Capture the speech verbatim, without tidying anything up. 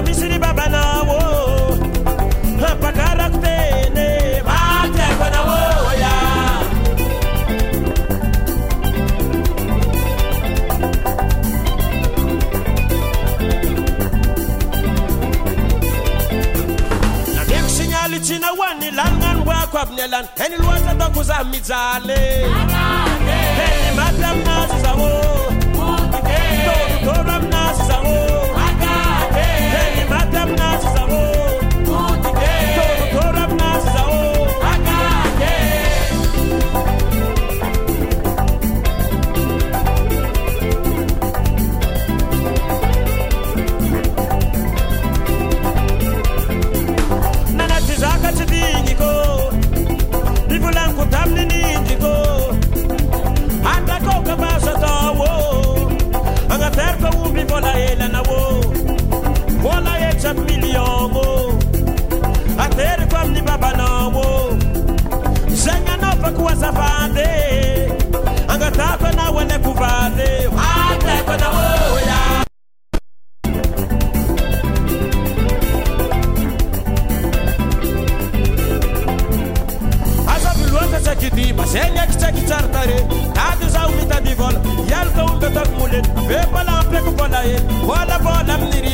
misiri baba na wo pakarakutene mateko na wo ya na dek sinyali china wani langan wa kwabnelan eni luata dokuza mizale eni matam na zawo Toram na zawo eni matam na zawo Toram na zawo Nana tizaka chidingi ko Divulan kutamni ninji ko Ata koka basa tawo Anga terpa umbi vola ela na wo Vola echa million wo Atere kwa mni baba na wo Zenya no pa kuwa safade Anga tapa na wale kuvade Ate kwa na wo ya Asa biluata chakidi Masenya kichaki chartare Kadu za umita di vola Yalka umbe tak mulet Vepa la ample kupola e Vola vola mniri